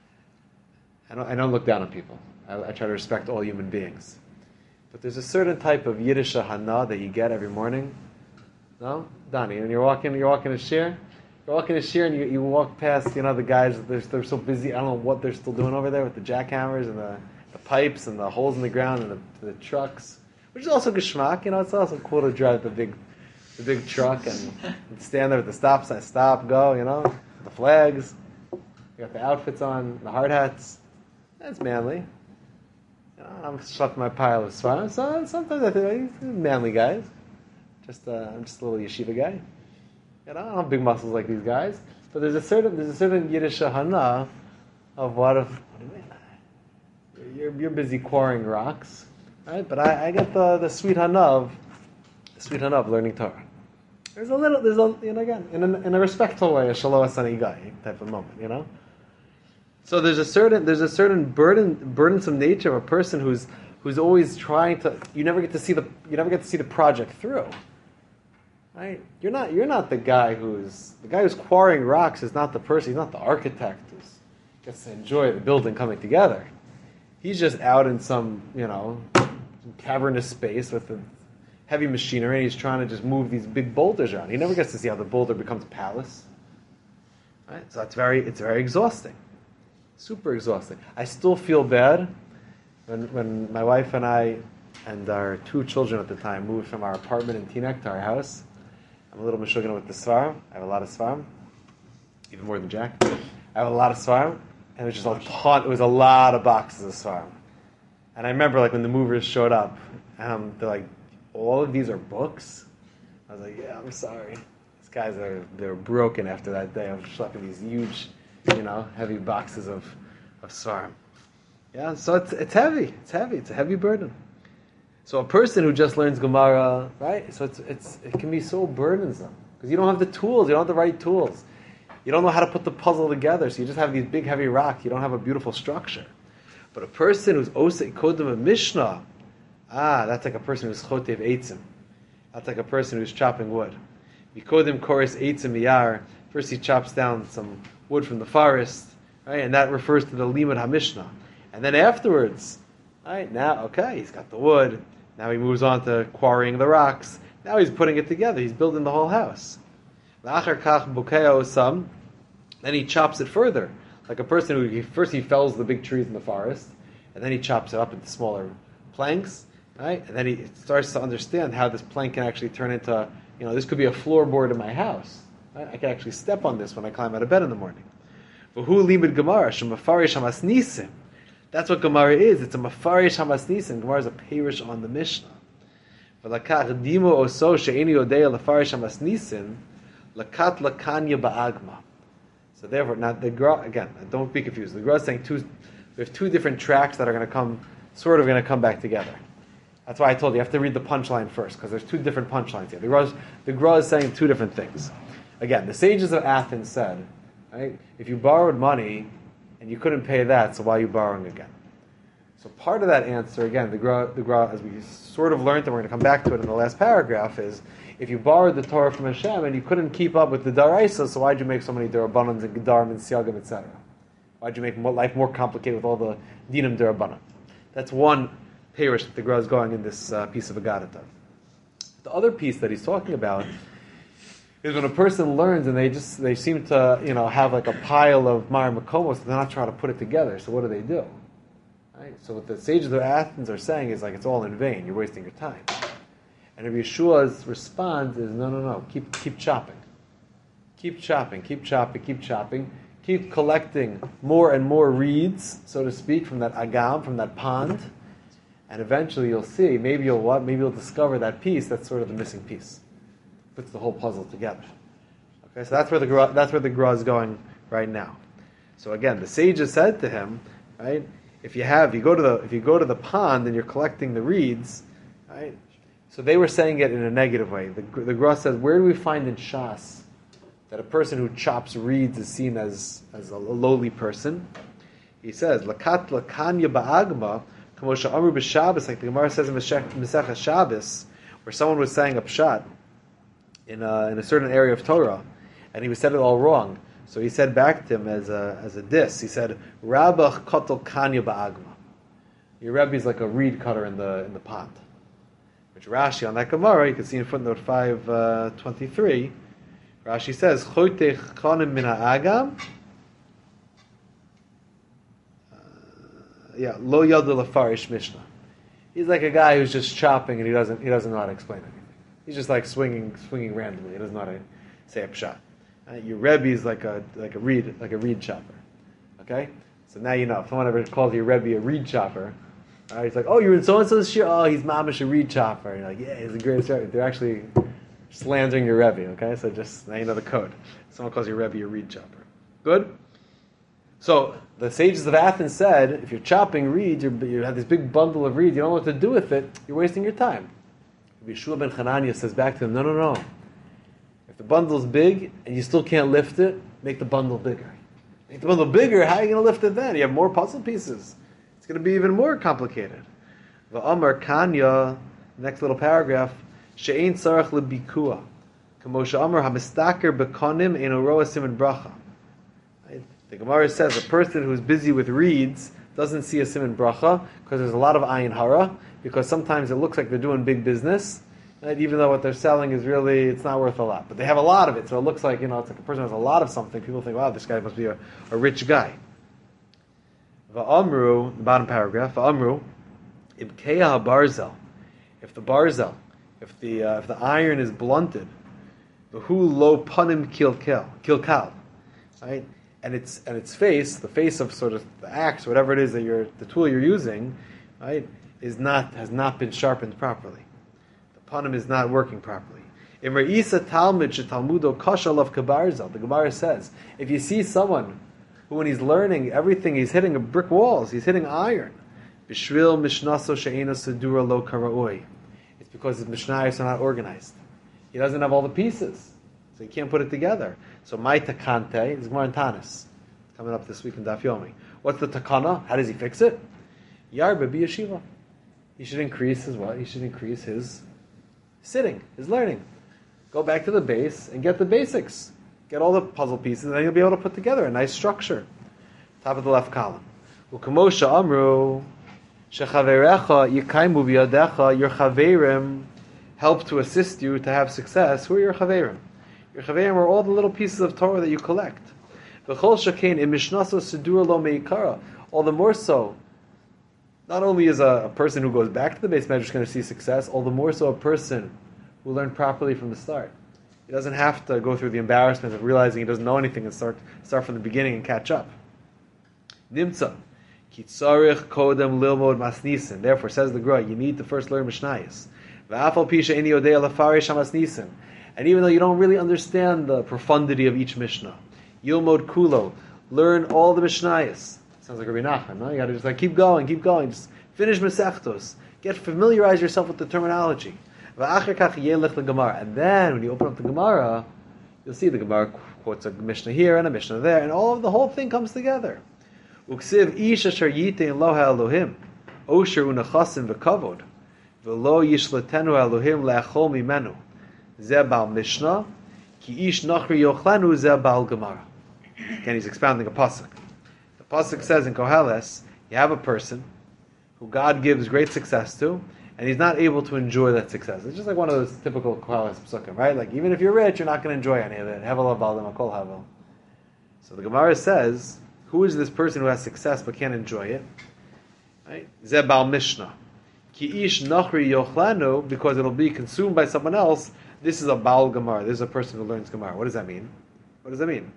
don't, I don't look down on people. I, I try to respect all human beings. But there's a certain type of Yiddish hana that you get every morning. No? Donnie, when you're walking, you're walking a shir, you're walking a shir and you, you walk past, you know, the guys, they're, they're so busy, I don't know what they're still doing over there with the jackhammers and the, the pipes and the holes in the ground and the, the trucks, which is also geschmack, you know, it's also cool to drive the big the big truck and, and stand there at the stop sign, stop, go, you know, the flags, you got the outfits on, the hard hats. That's manly. You know, I'm schlepping my pile of svarim, so sometimes I think he's manly guys. Just uh, I'm just a little yeshiva guy. You know, I don't have big muscles like these guys, but there's a certain there's a certain Yiddish hana of what if what do you mean? You're you're busy quarrying rocks, right? But I, I get the the sweet hana of sweet hana of learning Torah. There's a little, there's a, you know, again, in a, in a respectful way, a shalom asani guy type of moment, you know. So there's a certain, there's a certain burden, burdensome nature of a person who's who's always trying to. You never get to see the, you never get to see the project through, right? You're not, you're not the guy who's the guy who's quarrying rocks. Is not the person. He's not the architect who gets to enjoy the building coming together. He's just out in some, you know, some cavernous space with the heavy machinery, and he's trying to just move these big boulders around. He never gets to see how the boulder becomes a palace. Right? So that's very, it's very exhausting. Super exhausting. I still feel bad When, when my wife and I and our two children at the time moved from our apartment in Teaneck to our house, I'm a little mishuggah with the Svarim. I have a lot of Svarim, even more than Jack. I have a lot of Svarim, and it was just a ton, it was a lot of boxes of Svarim. And I remember, like, when the movers showed up, um, they're like, all of these are books? I was like, yeah, I'm sorry. These guys are, they're broken after that day of schlepping these huge, you know, heavy boxes of, of Svarim. Yeah, so it's it's heavy. It's heavy. It's a heavy burden. So a person who just learns Gemara, right? So it's it's it can be so burdensome because you don't have the tools. You don't have the right tools. You don't know how to put the puzzle together. So you just have these big heavy rocks. You don't have a beautiful structure. But a person who's osei kodem a Mishnah, ah, that's like a person who's chotev eitzim. That's like a person who's chopping wood. Mikodem koris eitzim miyar. First he chops down some wood from the forest, right? And that refers to the limud haMishnah. And then afterwards, right, now, okay, he's got the wood. Now he moves on to quarrying the rocks. Now he's putting it together. He's building the whole house. Then he chops it further. Like a person who, he, first he fells the big trees in the forest, and then he chops it up into smaller planks, right? And then he starts to understand how this plank can actually turn into, you know, this could be a floorboard in my house. Right? I can actually step on this when I climb out of bed in the morning. V'hu limud Gemara, shemafarish hamasnisim. That's what Gemara is. It's a mafarish hamasnisim. Gemara is a parish on the Mishnah. V'lakach dimo oso she'eni odeya lefarish hamasnisim lakat lakanya ba'agma. So therefore, now the Gra, again, don't be confused. The Gra is saying two, we have two different tracks that are going to come, sort of going to come back together. That's why I told you, you have to read the punchline first, because there's two different punchlines here. The Gra, is, the Gra is saying two different things. Again, the sages of Athens said, right, if you borrowed money and you couldn't pay that, so why are you borrowing again? So part of that answer, again, the Gra, the Gra, as we sort of learned, and we're going to come back to it in the last paragraph, is if you borrowed the Torah from Hashem and you couldn't keep up with the Daraisa, so why'd you make so many Darabanans and Gedarim and Siagim, et cetera? Why'd you make more, life more complicated with all the Dinim Darabanan? That's one parish that the Gra is going in this uh, piece of Agadata. The other piece that he's talking about is when a person learns and they just they seem to, you know, have like a pile of Ma'ar Makomos, they're not trying to put it together. So what do they do? Right? So what the sages of Athens are saying is like it's all in vain. You're wasting your time. And Rabbi Yeshua's response is no, no, no. Keep keep chopping, keep chopping, keep chopping, keep chopping. Keep collecting more and more reeds, so to speak, from that agam, from that pond, and eventually you'll see. Maybe you'll what? Maybe you'll discover that piece that's sort of the missing piece. Puts the whole puzzle together. Okay, so that's where the Gra, that's where the Gra is going right now. So again, the sages said to him, right? If you have, you go to the if you go to the pond and you're collecting the reeds, right? So they were saying it in a negative way. The the Gra says, where do we find in Shas that a person who chops reeds is seen as as a lowly person? He says, "Lakat lakanya ba'agma, kamosha amru b'Shabbos," like the Gemara says in Masechah Shabbos, where someone was saying a pshat in a, in a certain area of Torah, and he was said it all wrong. So he said back to him as a as a diss. He said, "Rabbah kotel kanya ba'agma." Your Rebbe is like a reed cutter in the in the pond. Which Rashi on that Gemara, you can see in footnote five uh, twenty three. Rashi says, "Choytech chanim min ha'agam." Yeah, lo yadu lefarish mishnah. He's like a guy who's just chopping and he doesn't he doesn't know how to explain anything. He's just like swinging swinging randomly. He doesn't know how to say a pshat. Uh, your Rebbe is like a like a reed like a reed chopper. Okay, so now you know if someone ever calls your Rebbe a reed chopper, uh, he's like, oh, you're in so and so's shir. Oh, he's mamish a reed chopper. And you're like, yeah, he's the greatest Rebbe. They're actually slandering your Rebbe. Okay, so just now you know the code. Someone calls your Rebbe a reed chopper. Good. So the sages of Athens said, if you're chopping reeds, you're, you have this big bundle of reeds, you don't know what to do with it, you're wasting your time. Yeshua ben Hananiah says back to them, no, no, no. If the bundle's big and you still can't lift it, make the bundle bigger. Make the bundle bigger, how are you going to lift it then? You have more puzzle pieces. It's going to be even more complicated. V'amar Kanya, next little paragraph, she'ein tzarach lebikua, k'moshe amar hamistaker bekonim ein oroa siman bracha. The Gemara says a person who's busy with reeds doesn't see a siman bracha because there's a lot of ayin hara, because sometimes it looks like they're doing big business, right? Even though what they're selling is really, it's not worth a lot. But they have a lot of it, so it looks like, you know, it's like a person who has a lot of something. People think, wow, this guy must be a, a rich guy. Va'amru, the bottom paragraph, Va'amru, Ibkeya barzel, if the barzel, if the uh, if the iron is blunted, the hu lo panim kilkal, kilkal, right? And its and its face, the face of sort of the axe, whatever it is that you're the tool you're using, right, is not has not been sharpened properly. The panim is not working properly. In Re'isa Talmud Talmudo Kashal of Kabarzal, the Gemara says, if you see someone who, when he's learning everything, he's hitting brick walls, he's hitting iron, Bishvil Mishnaso She'ena Sedura Lo Kara'oi. It's because his Mishnayos are not organized. He doesn't have all the pieces, so he can't put it together. So my Takante is Gemara in Tanis, coming up this week in Daf Yomi. What's the Takana? How does he fix it? Yarba Bi Yeshiva. He should increase his what? He should increase his sitting, his learning. Go back to the base and get the basics. Get all the puzzle pieces, and then you'll be able to put together a nice structure. Top of the left column. U'kamosha amru shechaverecha yikaimu biyadecha. Your chaverim help to assist you to have success. Who are your chaverim? Your chaverim are all the little pieces of Torah that you collect. V'chol shakein im mishnaso sedura lo meikara. All the more so. Not only is a, a person who goes back to the base medrash going to see success, all the more so a person who learned properly from the start. He doesn't have to go through the embarrassment of realizing he doesn't know anything and start start from the beginning and catch up. Nimtza, kitzarich kodem lilmod masnisin. Therefore, says the Gra, you need to first learn Mishnayos. V'afal pisha eni yodei lafarish hamasnisin. And even though you don't really understand the profundity of each Mishnah, yilmod kulo, learn all the Mishnayos. Sounds like Rabbi Nachman, no? You got to just like keep going, keep going. Just finish Masechtos. Get familiarize yourself with the terminology. And then, when you open up the Gemara, you'll see the Gemara quotes a Mishnah here and a Mishnah there, and all of the whole thing comes together. Uksiv ish asher yitein lo ha'elohim, osher u'nechasim v'kavod, v'lo yishletenu ha'elohim le'achol mimenu. Zeh bal Mishnah, ki ish nachri yochlanu zeh bal Gemara. Again, he's expounding a pasuk. The pasuk says in Koheles, you have a person who God gives great success to, and he's not able to enjoy that success. It's just like one of those typical Koheles psukim, right? Like, even if you're rich, you're not going to enjoy any of it. Hevel avaldim akol havel. So the Gemara says, who is this person who has success but can't enjoy it? Right? Zeh bal Mishnah. Ki ish nachri yochlanu, because it'll be consumed by someone else. This is a Baal Gemara. This is a person who learns Gemara. What does that mean? What does that mean?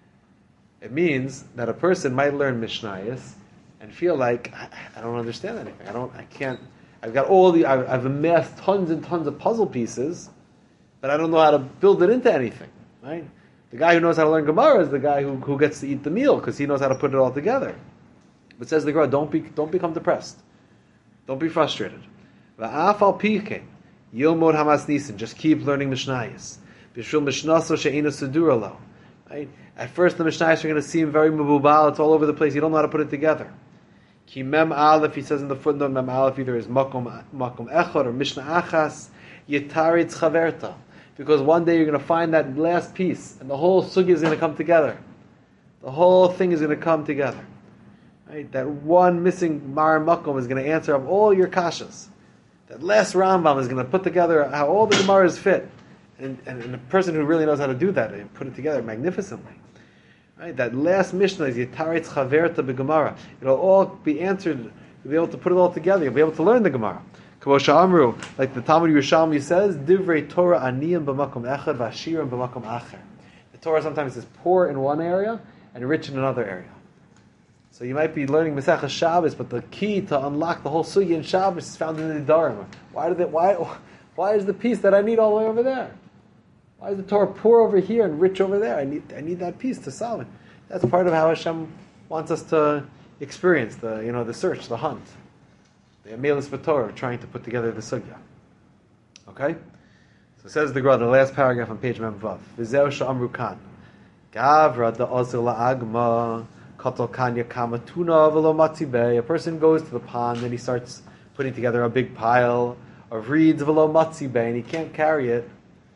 It means that a person might learn Mishnayos and feel like, I, I don't understand anything. I don't, I can't, I've got all the, I've, I've amassed tons and tons of puzzle pieces, but I don't know how to build it into anything, right? The guy who knows how to learn Gemara is the guy who, who gets to eat the meal because he knows how to put it all together. But says the Gemara, don't be, don't become depressed. Don't be frustrated. V'afal pikein yilmod hamasnisin. Just keep learning Mishnayos. B'shul mishnaso she'ena sedura lo. Right? At first, the Mishnayos are going to seem very mabubal. It's all over the place. You don't know how to put it together. Ki mem aleph, he says in the footnote, mem aleph either is makom makom echad or Mishnah achas yitaritz chaverta. Because one day you're going to find that last piece, and the whole sugi is going to come together. The whole thing is going to come together. Right? That one missing mar makom is going to answer up all your kashas. That last Rambam is going to put together how all the Gemaras fit. And, and, and a person who really knows how to do that and put it together magnificently. Right? That last Mishnah is Yitaretz Chaverta B'Gemara. It'll all be answered. You'll be able to put it all together. You'll be able to learn the Gemara. Kavosha Amru, like the Talmud Yerushalmi says, Divrei Torah Aniyim B'Makom Echad V'Ashirim B'Makom Acher. The Torah sometimes is poor in one area and rich in another area. So you might be learning Masechah Shabbos, but the key to unlock the whole sugi in Shabbos is found in the Nedarim. Why did it? Why? Why is the piece that I need all the way over there? Why is the Torah poor over here and rich over there? I need I need that piece to solve it. That's part of how Hashem wants us to experience the you know the search, the hunt, the Amelis B'Torah, trying to put together the sugya. Okay, so it says the Gra, the last paragraph on page Memvav. V'zeu she'amru kan, Gavra da'ozil la'agma katal kanya kamatuna v'lo matzibei. A person goes to the pond and he starts putting together a big pile of reeds v'lo matzibei, and he can't carry it.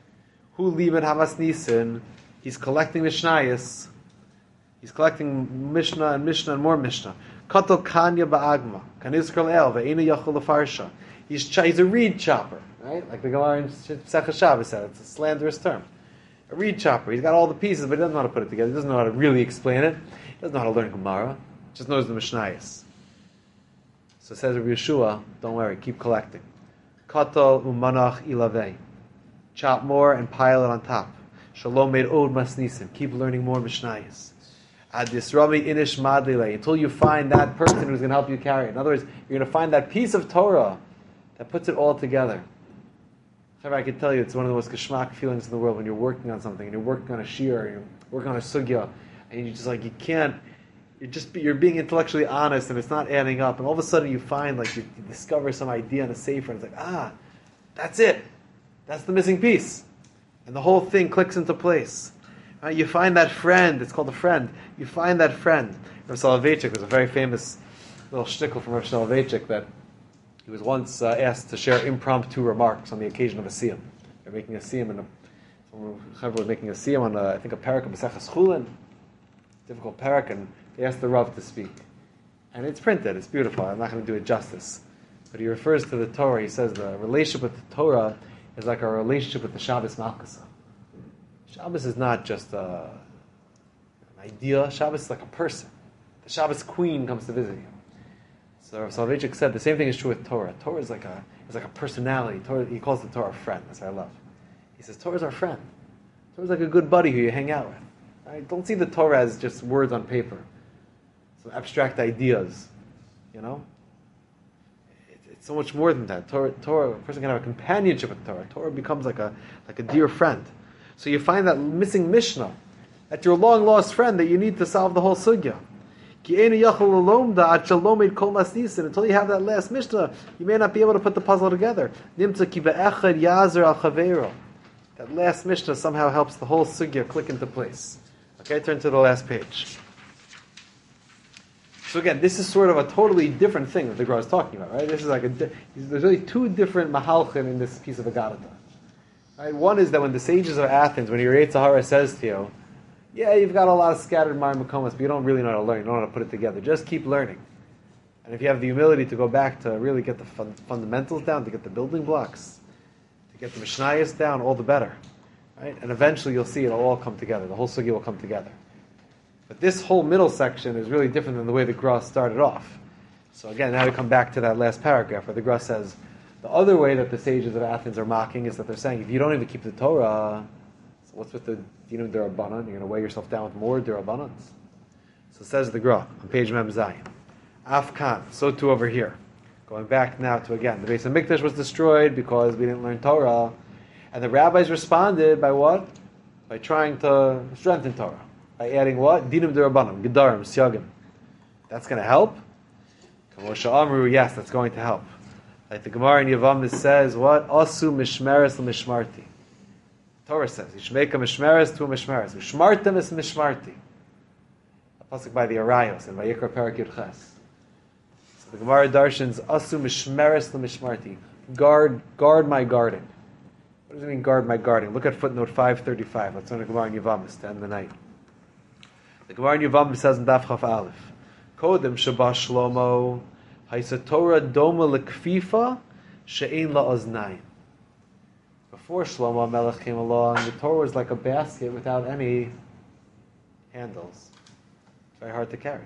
Hu liben hamasnisin. He's collecting Mishnayos. He's collecting Mishnah and Mishnah and more Mishnah. Katal kanya ba'agma kanizkal el ve'ena yachol lefarsha. He's he's a reed chopper, right? Like the Gemara in Masechah Shabbos said, it's a slanderous term. A reed chopper. He's got all the pieces, but he doesn't know how to put it together. He doesn't know how to really explain it. He doesn't know how to learn Gemara. He just knows the Mishnayos. So says Rabbi Yeshua, don't worry, keep collecting. Katol umanach ilavei. Chop more and pile it on top. Shalom made od masnisim. Keep learning more Mishnayos. Adisrami inish madlile. Until you find that person who's going to help you carry it. In other words, you're going to find that piece of Torah that puts it all together. I can tell you, it's one of the most geschmack feelings in the world when you're working on something, and you're working on a shir, you're working on a sugya, and you just like, you can't, you're just, you're being intellectually honest, and it's not adding up, and all of a sudden you find, like, you, you discover some idea in a sefer, and it's like, ah, that's it. That's the missing piece. And the whole thing clicks into place. Right? You find that friend, it's called a friend, you find that friend. Rav Soloveitchik was a very famous little shtickle from Rav Soloveitchik that he was once uh, asked to share impromptu remarks on the occasion of a siyum. They're making a siyum, and a, someone was making a siyum on, a, I think, a parak of Maseches Chulin, difficult parak, and they asked the Rav to speak. And it's printed, it's beautiful, I'm not going to do it justice. But he refers to the Torah, he says the relationship with the Torah is like our relationship with the Shabbos Malchasa. Shabbos is not just a, an idea, Shabbos is like a person. The Shabbos queen comes to visit you. So Rav Soloveitchik said the same thing is true with Torah. Torah is like a is like a personality. Torah, he calls the Torah a friend. That's what I love. He says Torah is our friend. Torah is like a good buddy who you hang out with. Right? Don't see the Torah as just words on paper, some abstract ideas. You know, it, it's so much more than that. Torah, Torah, a person can have a companionship with Torah. Torah becomes like a like a dear friend. So you find that missing Mishnah, that your long lost friend that you need to solve the whole sugya. Until you have that last Mishnah, you may not be able to put the puzzle together. That last Mishnah somehow helps the whole sugya click into place. Okay, turn to the last page. So again, this is sort of a totally different thing that the Gra is talking about, right? This is like a, there's really two different mahalchim in this piece of Agadata. Right? One is that when the sages of Athens, when your Yetzer Hara says to you, yeah, you've got a lot of scattered Mar Makomas, but you don't really know how to learn. You don't know how to put it together. Just keep learning. And if you have the humility to go back to really get the fun- fundamentals down, to get the building blocks, to get the Mishnayos down, all the better. Right? And eventually you'll see it'll all come together. The whole sugya will come together. But this whole middle section is really different than the way the Gra started off. So again, now we come back to that last paragraph where the Gra says, the other way that the sages of Athens are mocking is that they're saying, if you don't even keep the Torah, so what's with the Dinum Derabanan? You're going to weigh yourself down with more Derabanans. So says the Gra on page Mem Zayin. Afkan, so too over here. Going back now to again, the Beis HaMikdash was destroyed because we didn't learn Torah. And the rabbis responded by what? By trying to strengthen Torah. By adding what? Dinum Derabanan, Gedarim, Syagim. That's going to help? Kamosha Amru, yes, that's going to help. Like the Gemara in Yevamah says, what? Asu mishmeres l'mishmarti. Torah says, you should make a mishmeres to a mishmeres. Mishmartem is mishmarti. A pasuk by the Arayos and Vayikra Parak Yud Ches. So the Gemara darshans, Asu mishmeres l'mishmarti. Guard, guard my guarding. What does it mean, guard my guarding? Look at footnote five thirty-five. Let's learn the Gemara in Yevamah to end the night. The Gemara in Yevamah says in Daf Chaf Aleph, Kodem Shabbat Shlomo, Haisa Torah Doma Lekfifa, She'ein La'oznayim. Before Shlomo Melech came along, the Torah was like a basket without any handles. It's very hard to carry.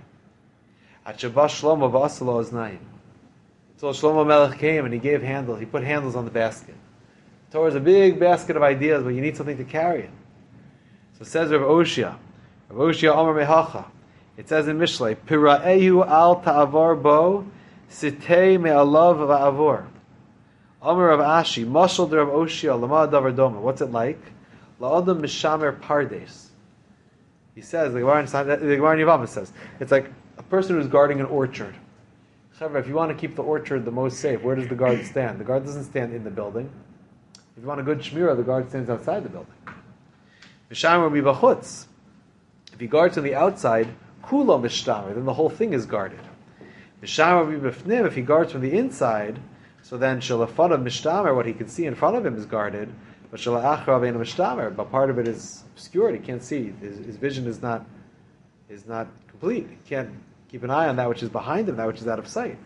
At Shabbat Shlomo V'aseh La'oznayim. So Shlomo Melech came and he gave handles, he put handles on the basket. The Torah is a big basket of ideas, but you need something to carry it. So it says Rav Oshia, Rav Oshia Omer Mehacha. It says in Mishlei, Pira'ehu al ta'avar bo, sitei me'alav va'avor. Omer Rav Ashi, Mashal de Rav Oshia, Lama davar doma. What's it like? La'adam mishamer pardes. He says, the Gemara in Yevamah says, it's like a person who's guarding an orchard. If you want to keep the orchard the most safe, where does the guard stand? The guard doesn't stand in the building. If you want a good shmirah, the guard stands outside the building. Mishamer will be b'chutz. If he guards on the outside, kulo mishtamer, then the whole thing is guarded. Mishamer will be b'fnim. If he guards from the inside, so then shalafanav mishtamer, what he can see in front of him is guarded. But shalachrav ein mishtamer, but part of it is obscured. He can't see. His, his vision is not is not complete. He can't keep an eye on that which is behind him, that which is out of sight.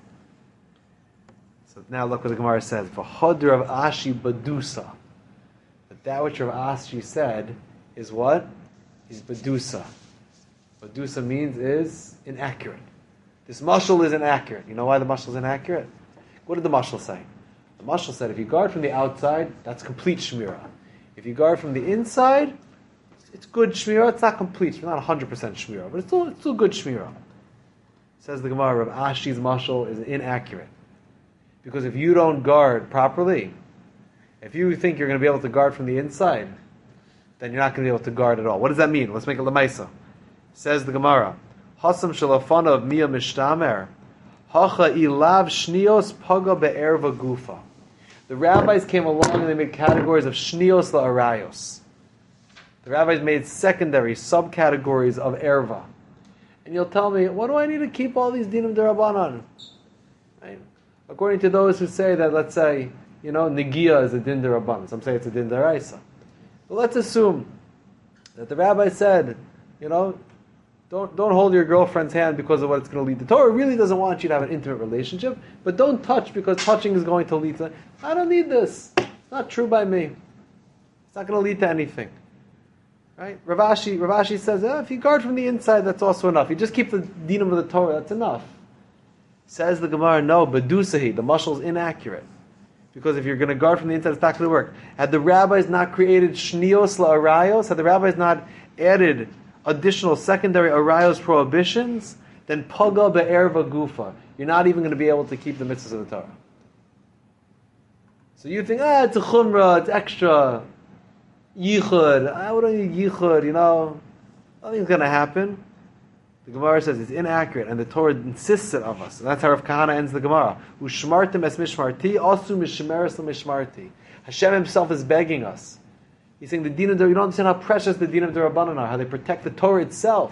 So now look what the Gemara says. V'chod Rav Ashi badusa. But that which Rav Ashi said is what? Is badusa. Badusa means is inaccurate. This mashal is inaccurate. You know why the mashal is inaccurate? What did the mashal say? The mashal said if you guard from the outside, that's complete shmirah. If you guard from the inside, it's good shmirah. It's not complete. It's not one hundred percent shmirah, but it's still, it's still good shmirah. Says the Gemara, Rav Ashi's mashal is inaccurate. Because if you don't guard properly, if you think you're going to be able to guard from the inside, then you're not going to be able to guard at all. What does that mean? Let's make it lemaisa. Says the Gemara, Hasam shalafana of miya mishtamer, hacha ilav shnios paga be'erva gufa. The rabbis came along and they made categories of shnios la'arayos. The rabbis made secondary subcategories of erva. And you'll tell me, what do I need to keep all these dinim derabanan? Right? According to those who say that, let's say, you know, negia is a din derabanan. Some say it's a din deraisa. But let's assume that the rabbi said, you know, Don't don't hold your girlfriend's hand because of what it's going to lead to. The Torah really doesn't want you to have an intimate relationship, but don't touch because touching is going to lead to. I don't need this. It's not true by me. It's not going to lead to anything. Right? Rav Ashi, Rav Ashi says, eh, if you guard from the inside, that's also enough. You just keep the dinim of the Torah, that's enough. Says the Gemara, no, bedusahi, the mashal is inaccurate. Because if you're going to guard from the inside, it's not going to work. Had the rabbis not created shnios la'arayos, had the rabbis not added additional secondary arayos prohibitions, then paga be'erva gufa. You're not even going to be able to keep the mitzvahs of the Torah. So you think, ah, it's a chumrah, it's extra. Yichud, I would need yichud, you know. Nothing's going to happen. The Gemara says it's inaccurate, and the Torah insists it of us. And that's how Rav Kahana ends the Gemara. Ushmartim es mishmarti, asu mishmeres l'mishmarti. Hashem himself is begging us. He's saying the din of the, you don't understand how precious the din of the Rabbanan are, how they protect the Torah itself.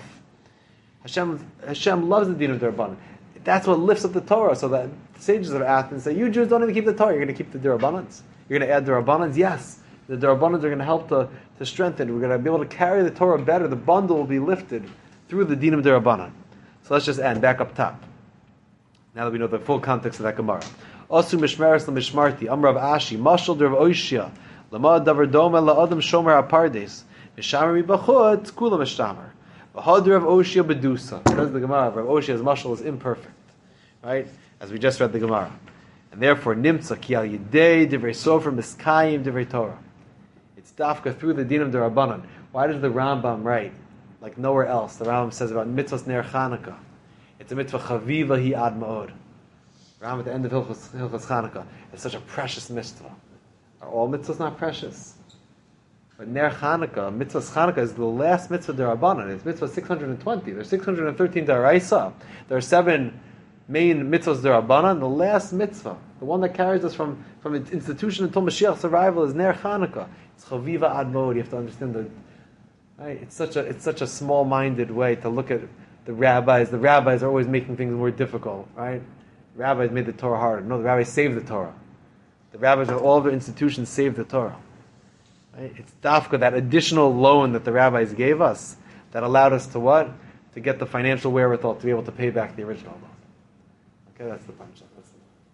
Hashem, Hashem loves the din of the Rabbanan. That's what lifts up the Torah. So that the sages of Athens say, you Jews don't even keep the Torah, you're going to keep the Rabbanans. You're going to add the Rabbanans? Yes. The Rabbanans are going to help to, to strengthen. We're going to be able to carry the Torah better. The bundle will be lifted through the din of the Rabbanan. So let's just end, back up top. Now that we know the full context of that Gemara. Asu mishmeres l'mishmarti, Amrav Ashi, Mashal Rav Oishia, Lama davar doma la'adam shomer apardes. Mishamer mibachut, kula mishtamer. V'had Rav Oshia bedusa. Says the Gemara, Rav Oshia's mashal is imperfect. Right? As we just read the Gemara. And therefore, nimtza ki al yidei divrei sofer miskayim divrei Torah. It's dafka through the din of the Rabbanan. Why does the Rambam write, like nowhere else, the Rambam says about mitzvahs ner Chanukah? It's a mitzvah chaviva hi ad ma'od. Rambam at the end of Hilchos, Hilchos Chanukah. It's such a precious mitzvah. Are all mitzvahs not precious? But Ner Chanukah, mitzvahs Chanukah is the last mitzvah derabanan. It's mitzvah six hundred twenty. There's six hundred thirteen deraisa. There are seven main mitzvahs derabanan. The last mitzvah, the one that carries us from, from its institution until Mashiach's arrival, is Ner Chanukah. It's chaviva ad mod. You have to understand that. Right? It's such a it's such a small-minded way to look at the rabbis. The rabbis are always making things more difficult. Right? The rabbis made the Torah harder. No, the rabbis saved the Torah. The rabbis of all their institutions saved the Torah. Right? It's dafka, that additional loan that the rabbis gave us, that allowed us to what? To get the financial wherewithal to be able to pay back the original loan. Okay, that's the punchline. That's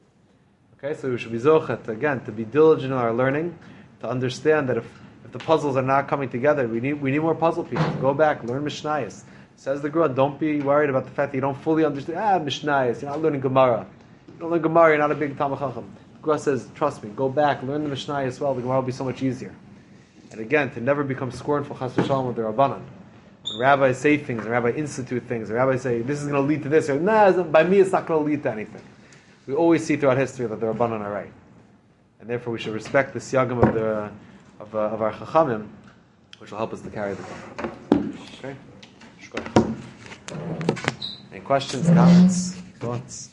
the... Okay, so we should be zochet, again, to be diligent in our learning, to understand that if, if the puzzles are not coming together, we need we need more puzzle pieces. Go back, learn Mishnayos. Says the Gemara, don't be worried about the fact that you don't fully understand. Ah, Mishnayos, you're not learning Gemara. You don't learn Gemara, you're not a big Talmid Chacham. Gemara says, trust me, go back, learn the Mishnah as well, the Gemara will be so much easier. And again, to never become scornful, chas v'shalom, with the Rabbanan. When rabbis say things, and rabbi institute things, and rabbis say, this is going to lead to this, or nah, by me it's not going to lead to anything. We always see throughout history that the Rabbanan are right. And therefore we should respect the siyagim of, the, of, uh, of our Chachamim, which will help us to carry the Gemara. Okay? Any questions, comments, thoughts?